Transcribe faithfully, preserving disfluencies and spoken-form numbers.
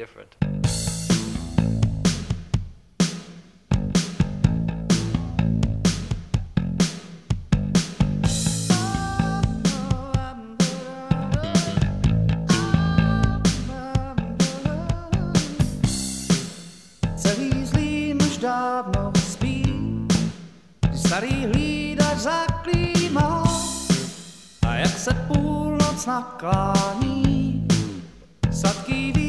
different. Celý Zlín už dávno spí, starý hlídač za klímou, a jak se půlnoc naklání, sladký